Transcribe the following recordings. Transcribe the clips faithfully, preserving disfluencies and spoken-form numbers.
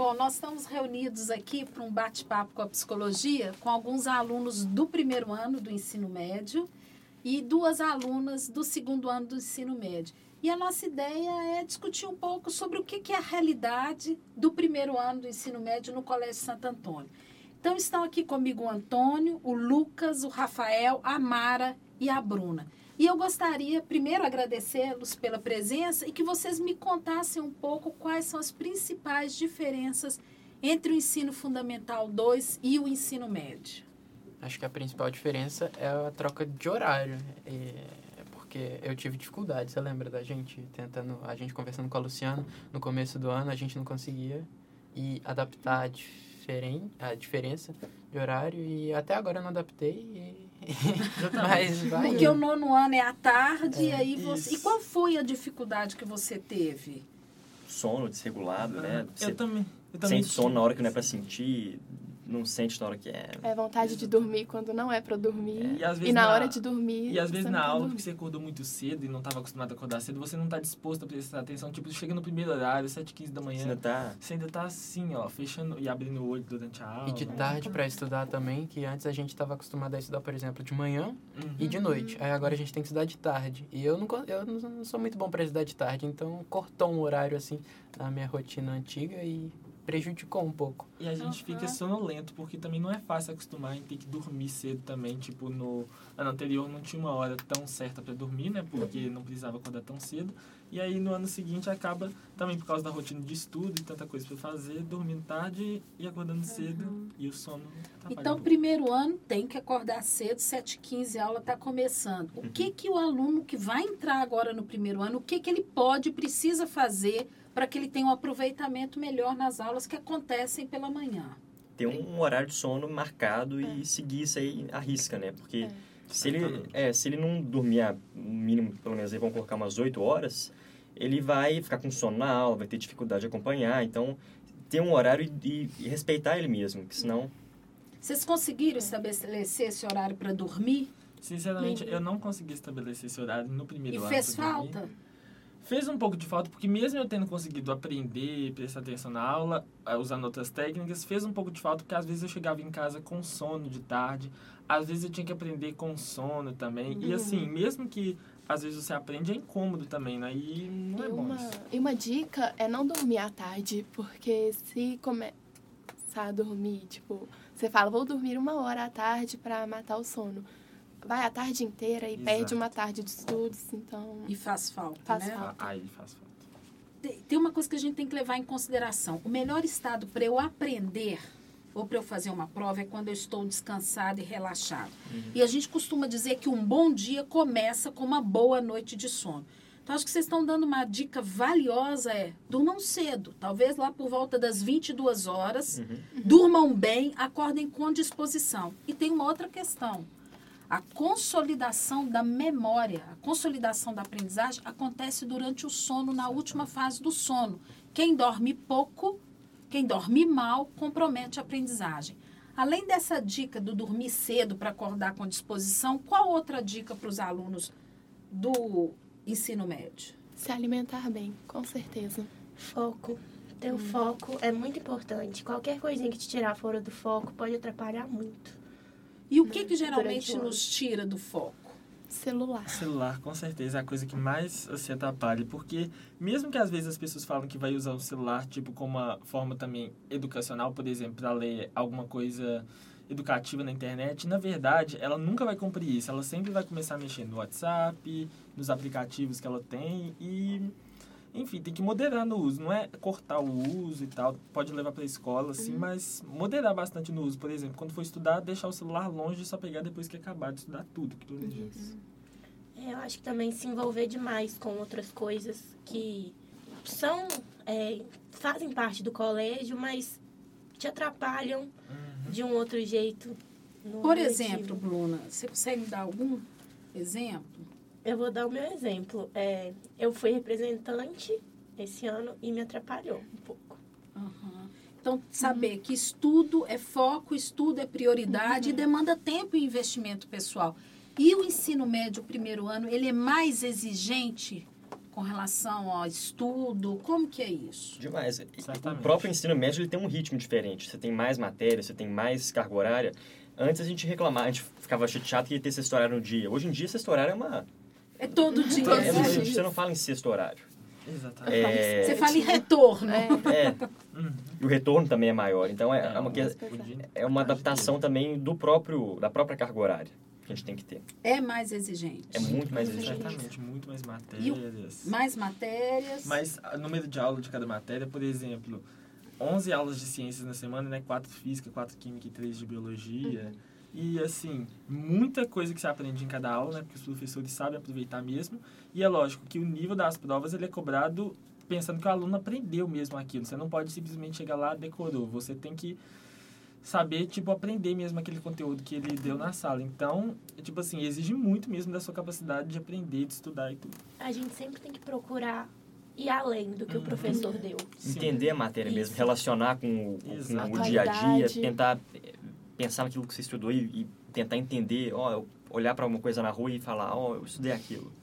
Bom, nós estamos reunidos aqui para um bate-papo com a psicologia com alguns alunos do primeiro ano do ensino médio e duas alunas do segundo ano do ensino médio. E a nossa ideia é discutir um pouco sobre o que é a realidade do primeiro ano do ensino médio no Colégio Santo Antônio. Então, estão aqui comigo o Antônio, o Lucas, o Rafael, a Mara e a Bruna. E eu gostaria, primeiro, agradecê-los pela presença e que vocês me contassem um pouco quais são as principais diferenças entre o ensino fundamental dois e o ensino médio. Acho que a principal diferença é a troca de horário. É porque eu tive dificuldade, você lembra da gente tentando, a gente conversando com a Luciana no começo do ano, a gente não conseguia e adaptar a, diferen, a diferença de horário e até agora eu não adaptei e mas vai. Porque o nono ano é à tarde, é, e aí você. Isso. E qual foi a dificuldade que você teve? Sono desregulado, ah, né? Você eu também. Eu também sente sono na hora que não é pra sentir, não sente na hora que é. É vontade de dormir quando não é pra dormir. É. E, às vezes e na, na hora de dormir. E às vezes na aula, dormir. porque você acordou muito cedo e não estava acostumado a acordar cedo, você não está disposto a prestar atenção. Tipo, chega no primeiro horário, sete e quinze da manhã. Você ainda tá. Você ainda tá assim, ó, fechando e abrindo o olho durante a aula. E de tarde para estudar também, que antes a gente estava acostumado a estudar, por exemplo, de manhã Uhum. e de noite. Aí agora a gente tem que estudar de tarde. E eu não, eu não sou muito bom para estudar de tarde, então cortou um horário assim na minha rotina antiga e prejudicou um pouco. E a gente Uhum. fica sonolento, porque também não é fácil acostumar em ter que dormir cedo também. Tipo, no ano anterior não tinha uma hora tão certa para dormir, né? Porque não precisava acordar tão cedo. E aí, no ano seguinte, acaba também por causa da rotina de estudo e tanta coisa para fazer, dormindo tarde e acordando cedo. Uhum. E o sono atrapalha. Então, primeiro ano tem que acordar cedo, sete e quinze, a aula está começando. O que que o aluno que vai entrar agora no primeiro ano, o que que ele pode e precisa fazer para que ele tenha um aproveitamento melhor nas aulas que acontecem pela manhã? Ter um horário de sono marcado É. e seguir isso aí à risca, né? Porque É. se, ele, é, se ele não dormir, ah, no mínimo, pelo menos aí vão colocar umas oito horas, ele vai ficar com sono na aula, vai ter dificuldade de acompanhar. Então, ter um horário e, e respeitar ele mesmo, que senão... Vocês conseguiram estabelecer esse horário para dormir? Sinceramente, eu não consegui estabelecer esse horário no primeiro E ano. fez pra dormir. falta? Fez um pouco de falta, porque mesmo eu tendo conseguido aprender, prestar atenção na aula, usando outras técnicas, fez um pouco de falta, porque às vezes eu chegava em casa com sono de tarde, às vezes eu tinha que aprender com sono também. Uhum. E assim, mesmo que às vezes você aprende, é incômodo também, né? E não é E bom uma, isso. e uma dica é não dormir à tarde, porque se começar a dormir, tipo, você fala, vou dormir uma hora à tarde pra matar o sono. Vai a tarde inteira e Exato. perde uma tarde de estudos, então... E faz falta, Faz né? falta. Aí faz falta. Tem- Tem uma coisa que a gente tem que levar em consideração. O melhor estado para eu aprender ou para eu fazer uma prova é quando eu estou descansado e relaxado. Uhum. E a gente costuma dizer que um bom dia começa com uma boa noite de sono. Então, acho que vocês estão dando uma dica valiosa, é durmam cedo, talvez lá por volta das vinte e duas horas, Uhum. durmam bem, acordem com disposição. E tem uma outra questão. A consolidação da memória, a consolidação da aprendizagem acontece durante o sono, na última fase do sono. Quem dorme pouco, quem dorme mal, compromete a aprendizagem. Além dessa dica do dormir cedo para acordar com disposição, qual outra dica para os alunos do ensino médio? Se alimentar bem, com certeza. Foco. Ter o foco é muito importante. Qualquer coisinha que te tirar fora do foco pode atrapalhar muito. E o que, que geralmente Durante o ano. nos tira do foco? Celular. Celular, com certeza, é a coisa que mais se atrapalha, porque mesmo que às vezes as pessoas falam que vai usar o celular, tipo, como uma forma também educacional, por exemplo, para ler alguma coisa educativa na internet, na verdade, ela nunca vai cumprir isso. Ela sempre vai começar a mexer no WhatsApp, nos aplicativos que ela tem e... Enfim, tem que moderar no uso, não é cortar o uso e tal, pode levar para a escola, assim, mas moderar bastante no uso. Por exemplo, quando for estudar, deixar o celular longe e só pegar depois que acabar de estudar tudo que planeja. É, eu acho que também se envolver demais com outras coisas que são, é, fazem parte do colégio, mas te atrapalham Uhum. de um outro jeito. no Por objetivo. exemplo, Bruna, você consegue dar algum exemplo? Eu vou dar o meu exemplo. É, eu fui representante esse ano e me atrapalhou um pouco. Uhum. Então, saber que estudo é foco, estudo é prioridade e demanda tempo e investimento pessoal. E o ensino médio, o primeiro ano, ele é mais exigente com com relação ao estudo? Como que é isso? Demais. E Certamente. O próprio ensino médio ele tem um ritmo diferente. Você tem mais matéria, você tem mais carga horária. Antes a gente reclamava, a gente ficava chateado que ia ter sexto horário no dia. Hoje em dia, sexto horário é uma... É todo dia. Todos É, os né? você, dias. você não fala em sexto horário. Exatamente. É, Você fala em retorno. É, é, Uhum. e o retorno também é maior. Então, é, é uma, que- mais O pesado. dia- é uma adaptação também do próprio, da própria carga horária que a gente tem que ter. É mais exigente. É muito mais exigente. Exatamente, muito mais matérias. Mais matérias. Mas o número de aula de cada matéria, por exemplo, onze aulas de ciências na semana, né? quatro física, quatro química e três de biologia. Uhum. E, assim, muita coisa que você aprende em cada aula, né? Porque os professores sabem aproveitar mesmo. E é lógico que o nível das provas, ele é cobrado pensando que o aluno aprendeu mesmo aquilo. Você não pode simplesmente chegar lá, decorou. Você tem que saber, tipo, aprender mesmo aquele conteúdo que ele deu na sala. Então, tipo assim, exige muito mesmo da sua capacidade de aprender, de estudar e tudo. A gente sempre tem que procurar ir além do que o Uhum. professor deu. Sim. Entender a matéria mesmo, Isso. relacionar com, o- com Exato. o dia a dia, Atualidade. tentar eh, pensar naquilo que você estudou e, e tentar entender, ó, eu olhar para alguma coisa na rua e falar, ó, eu estudei aquilo.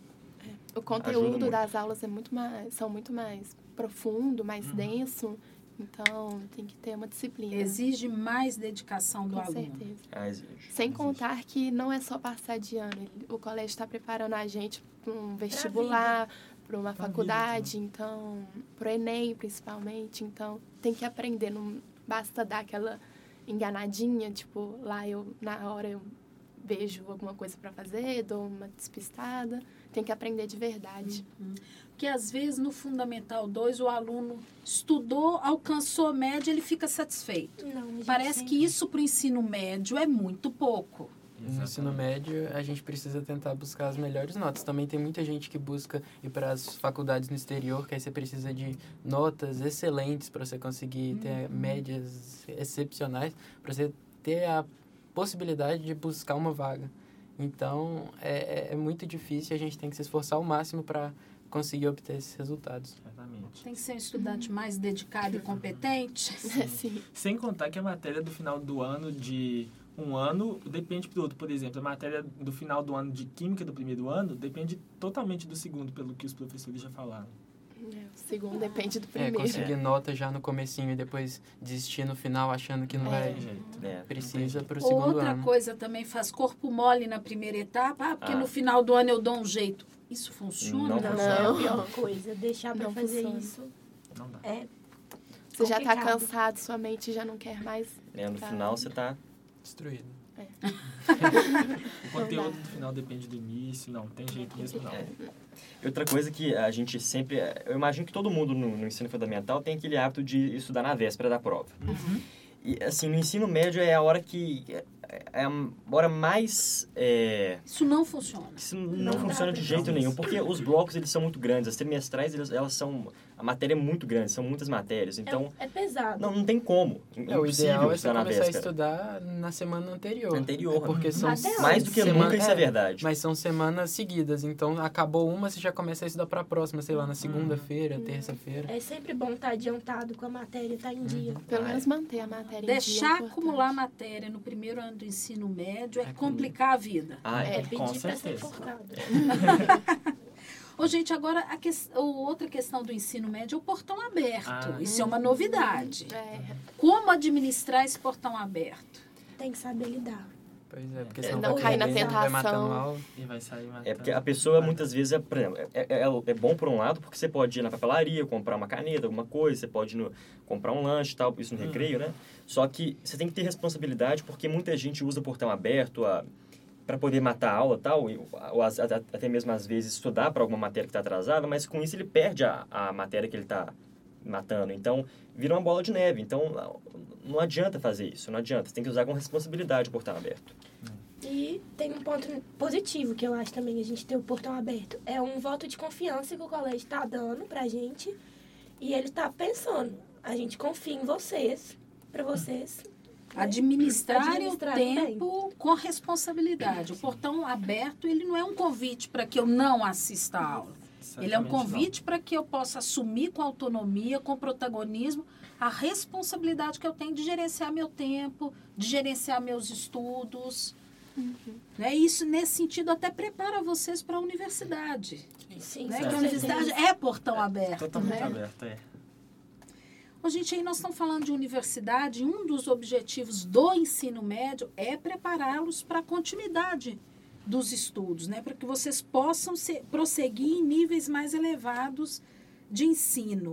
O Ajuda conteúdo muito. das aulas é muito mais, são muito mais profundo, mais Uhum. denso. Então, tem que ter uma disciplina. Exige mais dedicação do Com aluno. certeza. Ah, exige. Sem exige. contar que não é só passar de ano. Ele- O colégio está preparando a gente para um vestibular, para uma Pra faculdade, então, para o Enem, principalmente. Então, tem que aprender. Não basta dar aquela enganadinha, tipo, lá eu, na hora eu vejo alguma coisa para fazer, dou uma despistada. Tem que aprender de verdade. Porque às vezes no Fundamental dois o aluno estudou, alcançou a média, ele fica satisfeito. Não, a gente Parece sempre- que isso para o ensino médio é muito pouco. No ensino médio, a gente precisa tentar buscar as melhores notas. Também tem muita gente que busca ir para as faculdades no exterior, que aí você precisa de notas excelentes para você conseguir ter médias excepcionais, para você ter a possibilidade de buscar uma vaga. Então, é, é muito difícil e a gente tem que se esforçar ao máximo para conseguir obter esses resultados. Exatamente. Tem que ser um estudante mais dedicado e competente. Sim. Sem contar que a matéria do final do ano de um ano depende do outro. Por exemplo, a matéria do final do ano de química do primeiro ano depende totalmente do segundo, pelo que os professores já falaram. É, o segundo depende do É, primeiro. conseguir nota já no comecinho e depois desistir no final achando que não É. vai... Tem jeito. É. Precisa para o segundo Outra ano. coisa também faz corpo mole na primeira etapa, ah, porque Ah. no final do ano eu dou um jeito. Isso funciona? Não Não, funciona. é a pior coisa. Deixar pra Não fazer funciona. isso Não dá. é Você já está complicado. cansado, sua mente já não quer mais. Né, No Tá. final você tá... Destruído. O conteúdo do final depende do início, não tem jeito mesmo não. É. E outra coisa que a gente sempre... Eu imagino que todo mundo no, no ensino fundamental tem aquele hábito de estudar na véspera da prova. Uhum. E, assim, no ensino médio é a hora que... É a hora mais... É, Isso não funciona. isso não, Não dá funciona pra de jeito fazer nenhum, isso. porque os blocos, eles são muito grandes. As trimestrais, eles, elas são... A matéria é muito grande, são muitas matérias. Então, é, é pesado. não, não tem como. É, o ideal é você estudar na começar a véspera. estudar na semana anterior. Anterior, É porque são Até antes. Mais do que semana- nunca, isso é, verdade. Mas são semanas seguidas, então acabou uma, você já começa a estudar para a próxima, sei lá, na segunda-feira, terça-feira. É sempre bom estar adiantado com a matéria, estar em dia. Pelo Ah, menos manter a matéria em dia. é Deixar importante. acumular matéria no primeiro ano do ensino médio é É complicar a vida. Ah, É, é. pedir com pra ser certeza. enforcado. Ô, gente, agora a que... outra questão do ensino médio é o portão aberto. Ah. Isso é uma novidade. É, Como administrar esse portão aberto? Tem que saber lidar. Pois é, porque É, senão não vai cair na perdendo, vai tentação. matando aula. E vai sair matando. É porque a pessoa, muitas vezes, é, por exemplo, é, é, é bom por um lado, porque você pode ir na papelaria, comprar uma caneta, alguma coisa, você pode ir no, comprar um lanche e tal, isso no Uhum. recreio, né? Só que você tem que ter responsabilidade, porque muita gente usa o portão aberto para poder matar a aula e tal, e, ou as- até até mesmo às vezes estudar para alguma matéria que está atrasada, mas com isso ele perde a, a matéria que ele está matando. Então, vira uma bola de neve. Então, não- não adianta fazer isso, não adianta. Você tem que usar com responsabilidade o portão aberto. E tem um ponto positivo que eu acho também a gente ter o portão aberto. É um voto de confiança que o colégio está dando pra gente. E ele está pensando, a gente confia em vocês, pra vocês. né, Administrarem administrarem o tempo com responsabilidade. O portão aberto, ele não é um convite para que eu não assista a aula. Ele é um Certamente convite para que eu possa assumir com autonomia, com protagonismo, a responsabilidade que eu tenho de gerenciar meu tempo, de gerenciar meus estudos. Uhum. Né? Isso, nesse sentido, até prepara vocês para a universidade. Sim, Né? com Que a certeza. universidade é portão aberto. Totalmente né? aberto, é. Ô, gente, aí nós estamos falando de universidade, e um dos objetivos do ensino médio é prepará-los para a continuidade dos estudos, né? Para que vocês possam ser, prosseguir em níveis mais elevados de ensino.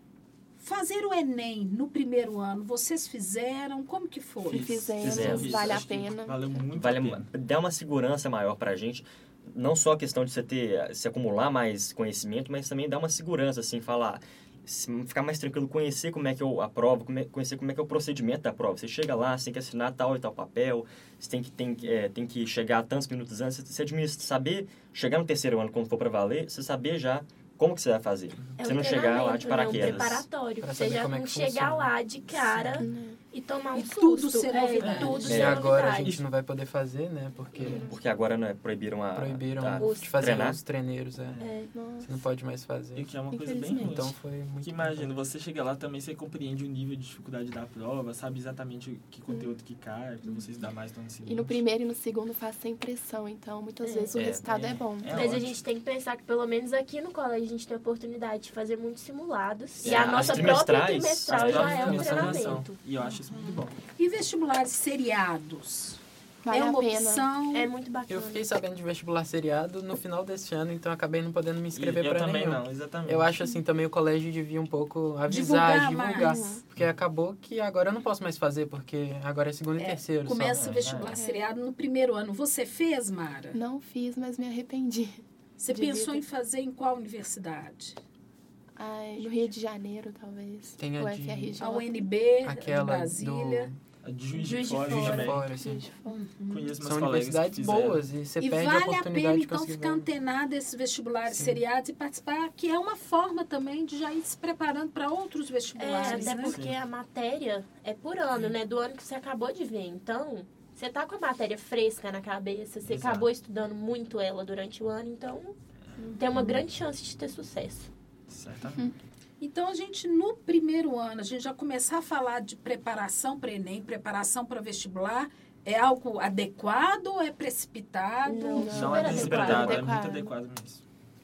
Fazer o Enem no primeiro ano, vocês fizeram? Como que foi? E fizemos, Fizemos. vale a Acho que pena. Valeu muito Vale, a pena. dá uma segurança maior pra gente. Não só a questão de você ter, se acumular mais conhecimento, mas também dá uma segurança, assim, falar, se- ficar mais tranquilo, conhecer como é que eu aprovo, como é- conhecer como é que é o procedimento da prova. Você chega lá, você tem que assinar tal e tal papel, você tem que, tem, que, é, tem que chegar tantos minutos antes, você, você administra, saber, chegar no terceiro ano, quando for para valer, você saber já como que você vai fazer. É você um não chegar lá de treinamento, né? paraquedas. Um preparatório. Pra Você saber já como é não que chegar funciona. lá de cara e tomar um E susto. tudo ser é, novidade. tudo E ser agora a novidade. gente não vai poder fazer, né? Porque Porque agora né, proibiram a... proibiram a- Os de fazer treinar. os treineiros. É. É. Nossa. Você não pode mais E fazer. que é uma coisa bem ruim. Infelizmente. Então foi muito... Porque imagina, você chega lá também, você compreende o nível de dificuldade da prova, sabe exatamente o que conteúdo que cai, pra você estudar mais no ano seguinte. E no primeiro e no segundo faz sem pressão, então muitas É. vezes o É, resultado é, é. bom. É Mas a ótimo. gente tem que pensar que pelo menos aqui no colégio a gente tem a oportunidade de fazer muitos simulados. E É, a as nossa própria trimestrais, trimestral as já próprias é um trimestrais são. treinamento. E eu acho isso muito bom. E vestibulares seriados? Vale é a uma pena. opção? É muito bacana. Eu fiquei sabendo de vestibular seriado no final desse ano, então acabei não podendo me inscrever E eu para também nenhum. não, exatamente. Eu acho assim, também o colégio devia um pouco avisar, Divulgar divulgar. mais. Porque acabou que agora eu não posso mais fazer, porque agora é segundo e É, terceiro Começa só. o vestibular É. seriado no primeiro ano. Você fez, Mara? Não fiz, mas me arrependi. Você Devia pensou ter. em fazer em qual universidade? Ai, no Rio de Janeiro, talvez. Tem a o de- F R J. A U N B, de Aquela Brasília. A de Juiz de Juiz de Fora, Juiz de Fora. Fora, assim. Juiz de Fora. Conheço meus São colegas universidades que fizeram. boas e você E perde vale a a oportunidade pena, de então, conseguir ficar vaga. antenado desses vestibulares Sim. seriados e participar, que é uma forma também de já ir se preparando para outros É, vestibulares, até né? porque a matéria é por ano, né? Do ano que você acabou de ver. Então, você tá com a matéria fresca na cabeça, você Exato. acabou estudando muito ela durante o ano, então tem uma grande chance de ter sucesso. Certamente. Então, a gente, no primeiro ano, a gente já começar a falar de preparação para Enem, preparação para vestibular, é algo adequado ou é precipitado? Não, Não super é adequado. precipitado, é muito Adequado. adequado mesmo.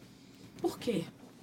Por quê?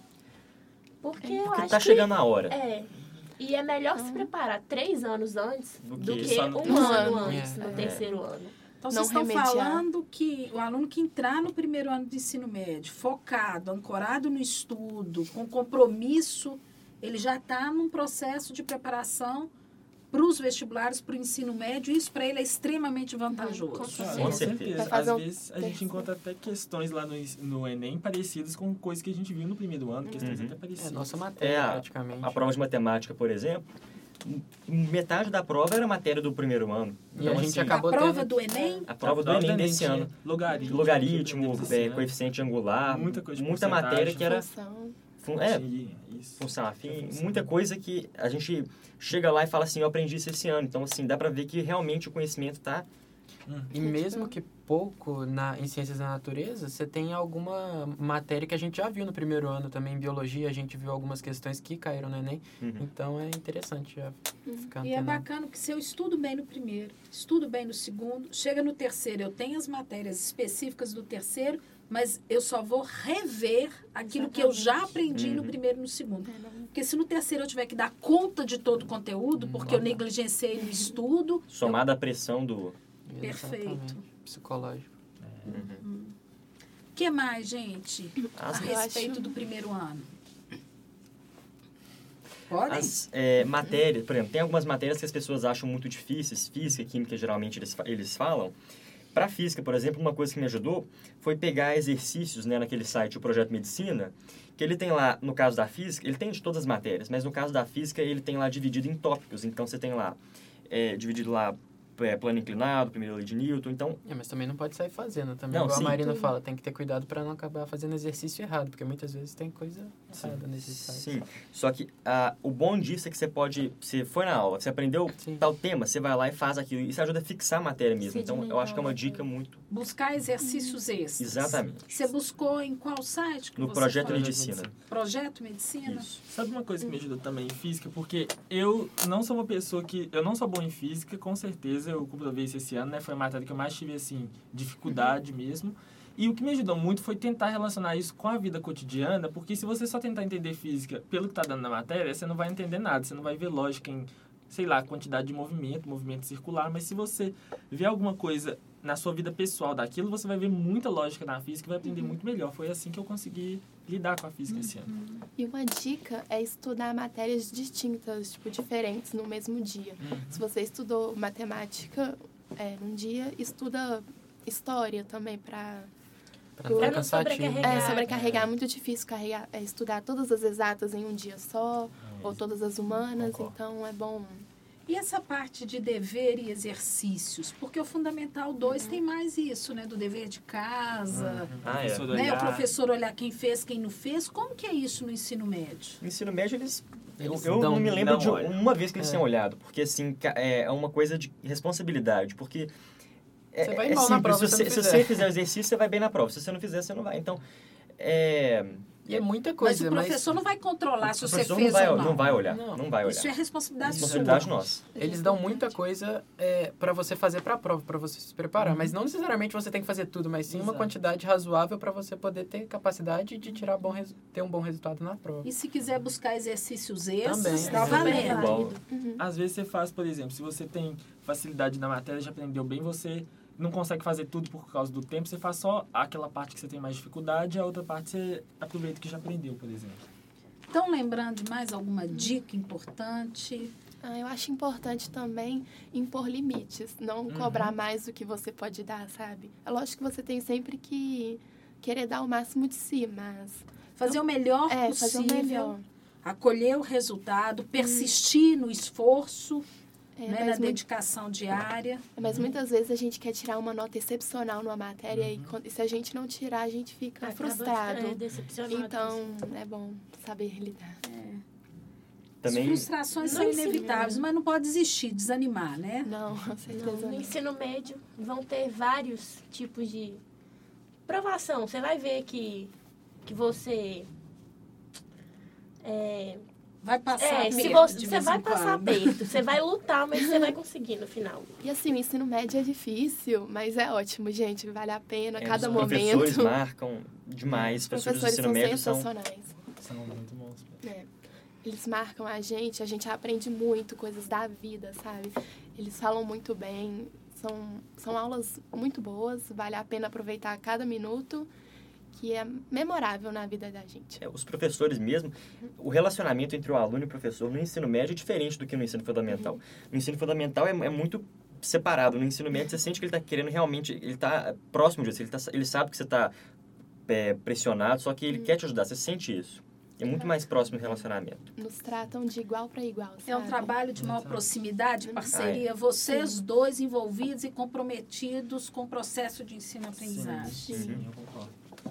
Porque eu Porque acho tá que chegando a hora. é. E é melhor se preparar três anos antes Do do que que, só no um terceiro. ano antes, É. no terceiro ano. Então, Não vocês estão remediar. falando que o aluno que entrar no primeiro ano do ensino médio, focado, ancorado no estudo, com compromisso, ele já está num processo de preparação para os vestibulares, para o ensino médio, e isso para ele é extremamente vantajoso. Com Ah, certeza. Com certeza. Vai fazer Às um vezes a gente terceiro. encontra até questões lá no, ens- no Enem parecidas com coisas que a gente viu no primeiro ano, questões Uhum. até É parecidas. nossa matéria, É, a- praticamente. A prova de matemática, por exemplo, m- metade da prova era matéria do primeiro ano. E a gente assim, A acabou prova tendo- do Enem, a prova do Prova Enem desse tinha ano. Logaritmo, Logaritmo, aprendemos esse é, ano. coeficiente angular, Muita coisa de muita matéria porcentagem. que era Função. fun- é, Sim, isso. função afim, Função. muita coisa que a gente chega lá e fala assim, eu aprendi isso esse ano. Então, assim, dá pra ver que realmente o conhecimento tá... E mesmo que pouco na, em ciências da natureza, você tem alguma matéria que a gente já viu no primeiro ano também. Em biologia, a gente viu algumas questões que caíram no Enem. Uhum. Então, é interessante já ficar e é antenado. bacana que se eu estudo bem no primeiro, estudo bem no segundo, chega no terceiro, eu tenho as matérias específicas do terceiro, mas eu só vou rever aquilo que eu já aprendi no Uhum. primeiro e no segundo. É, não- Porque se no terceiro eu tiver que dar conta de todo o conteúdo, porque eu Uhum. negligenciei no estudo, Somada à pressão do... Perfeito. Exatamente. Psicológico. Uhum. o que mais, gente, a As, Eu respeito acho- do primeiro ano? Podem? as é, matérias, por exemplo, tem algumas matérias que as pessoas acham muito difíceis, física, química, geralmente eles, fa- eles falam. Para física, por exemplo, uma coisa que me ajudou foi pegar exercícios, né, naquele site, o Projeto Medicina, que ele tem lá, no caso da física, ele tem de todas as matérias, mas no caso da física ele tem lá dividido em tópicos. Então você tem lá, é, dividido lá, é, plano inclinado, primeira lei de Newton, então... É, mas também não pode sair fazendo. Também, Não, igual sim. a Marina fala, tem que ter cuidado para não acabar fazendo exercício errado, porque muitas vezes tem coisa errada nesses sites. Sim, só que ah, o bom disso é que você pode, você foi na aula, você aprendeu Sim. tal tema, você vai lá e faz aquilo, isso ajuda a fixar a matéria mesmo. Então eu acho que é uma Sedimentar, dica muito... Buscar exercícios extras. Exatamente. Você buscou em qual site? Que No você Projeto falou? Medicina. Projeto Medicina? Isso. Sabe uma coisa que me ajudou também em física? Porque eu não sou uma pessoa que... Eu não sou bom em física, com certeza. eu comprovei isso esse ano, né? Foi a matéria que eu mais tive, assim, dificuldade uhum. mesmo. E o que me ajudou muito foi tentar relacionar isso com a vida cotidiana, porque se você só tentar entender física pelo que está dando na matéria, você não vai entender nada, você não vai ver lógica em, sei lá, quantidade de movimento, movimento circular, mas se você vê alguma coisa na sua vida pessoal daquilo, você vai ver muita lógica na física e vai aprender uhum. muito melhor. Foi assim que eu consegui lidar com a física uhum. esse ano. E uma dica é estudar matérias distintas, tipo, diferentes no mesmo dia. Uhum. Se você estudou matemática é, num dia, estuda história também para... Pra não ficar sobrecarregar. É, sobrecarregar é muito difícil carregar, é, estudar todas as exatas em um dia só, é, ou todas as humanas, concordo. Então é bom. E essa parte de dever e exercícios? Porque o Fundamental dois uhum. tem mais isso, né? Do dever de casa, uhum. ah, é. né? o professor olhar quem fez, quem não fez. Como que é isso no ensino médio? No ensino médio, eles... eles eu eu não me lembro de olha. uma vez que eles é. tenham olhado, porque assim, é uma coisa de responsabilidade, porque... É, você vai é mal na prova, se você, se, se você fizer o exercício, você vai bem na prova. Se você não fizer, você não vai. Então, é... E é muita coisa, mas o professor mas... não vai controlar se você fez não vai, ou não. não vai olhar, não, não vai olhar. Isso é responsabilidade, responsabilidade sua. Nossa. Eles dão muita coisa é, para você fazer para a prova, para você se preparar. Uhum. Mas não necessariamente você tem que fazer tudo, mas sim Exato. Uma quantidade razoável para você poder ter capacidade de tirar bom res... ter um bom resultado na prova. E se quiser buscar exercícios extras, também está valendo. Uhum. Às vezes você faz, por exemplo, se você tem facilidade na matéria, já aprendeu bem, você... não consegue fazer tudo por causa do tempo, você faz só aquela parte que você tem mais dificuldade e a outra parte você aproveita que já aprendeu, por exemplo. Então, lembrando de mais alguma dica importante? Ah, eu acho importante também impor limites, não uhum. cobrar mais do que você pode dar, sabe? É lógico que você tem sempre que querer dar o máximo de si, mas... Fazer então, o melhor é, possível, fazer o melhor. Acolher o resultado, persistir hum. no esforço... É, né, na dedicação muito, diária. Mas muitas vezes a gente quer tirar uma nota excepcional numa matéria uhum. e se a gente não tirar, a gente fica Acaba frustrado. É, decepcionado. Então, é bom saber lidar. É. Também... As frustrações não são inevitáveis, mas não pode desistir, desanimar, né? Não, com certeza. Não. No ensino médio vão ter vários tipos de provação. Você vai ver que, que você... É, vai passar é, aperto. Se você, você vai passar aperto, você vai lutar, mas você vai conseguir no final. E assim, o ensino médio é difícil, mas é ótimo, gente. Vale a pena, é, cada os momento. Os professores marcam demais. Os professores, professores do ensino médio são sensacionais. São, são muito bons. É. Eles marcam a gente, a gente aprende muito, coisas da vida, sabe? Eles falam muito bem, são, são aulas muito boas, vale a pena aproveitar cada minuto, que é memorável na vida da gente. É, os professores mesmo, o relacionamento entre o aluno e o professor no ensino médio é diferente do que no ensino fundamental. Uhum. No ensino fundamental é, é muito separado. No ensino médio você sente que ele está querendo realmente, ele está próximo disso, ele, tá, ele sabe que você está é, pressionado, só que ele uhum. quer te ajudar, você sente isso. É muito mais próximo do relacionamento. Nos tratam de igual para igual, sabe? É um trabalho de maior proximidade, parceria. Ah, é. Vocês Sim. dois envolvidos e comprometidos com o processo de ensino-aprendizagem. Sim, Sim. Sim, eu concordo.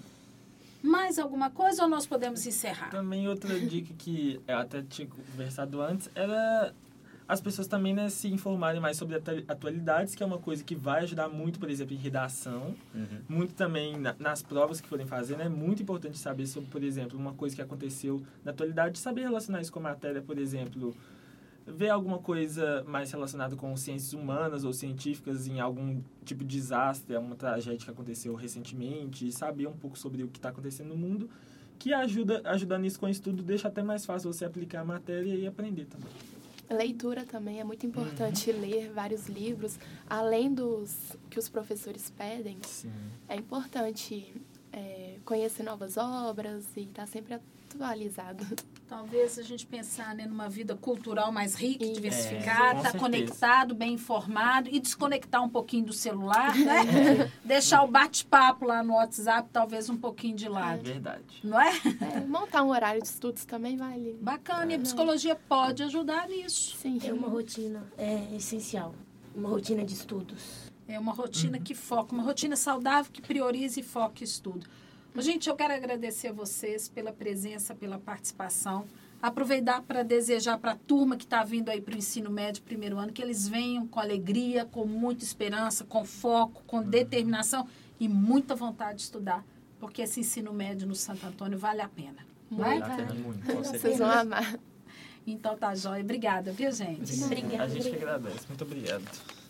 Mais alguma coisa ou nós podemos encerrar? Também outra dica que eu até tinha conversado antes era as pessoas também, né, se informarem mais sobre atualidades, que é uma coisa que vai ajudar muito, por exemplo, em redação. Uhum. Muito também na, nas provas que forem fazer, né? É muito importante saber sobre, por exemplo, uma coisa que aconteceu na atualidade, saber relacionar isso com a matéria, por exemplo, ver alguma coisa mais relacionada com ciências humanas ou científicas em algum tipo de desastre, uma tragédia que aconteceu recentemente, e saber um pouco sobre o que está acontecendo no mundo, que ajuda, ajudando isso com o estudo, deixa até mais fácil você aplicar a matéria e aprender também. Leitura também é muito importante, uhum. ler vários livros, além dos que os professores pedem. Sim. É importante é, conhecer novas obras e estar sempre atualizado. Talvez a gente pensar, né, numa vida cultural mais rica, Isso. diversificada, é, tá conectado, bem informado e desconectar um pouquinho do celular, né? Deixar o bate-papo lá no WhatsApp talvez um pouquinho de lado. É verdade. Não é? é? Montar um horário de estudos também vale. Bacana, é. E a psicologia pode ajudar nisso. Sim. É uma rotina é, essencial, uma rotina de estudos. É uma rotina uhum. que foca, uma rotina saudável que priorize e foque estudo. Gente, eu quero agradecer a vocês pela presença, pela participação. Aproveitar para desejar para a turma que está vindo aí para o ensino médio, primeiro ano, que eles venham com alegria, com muita esperança, com foco, com determinação e muita vontade de estudar. Porque esse ensino médio no Santo Antônio vale a pena. Não é? Vale a pena muito. Vocês vão amar. Então tá jóia. Obrigada, viu, gente? Obrigada. A gente que agradece. Muito obrigado.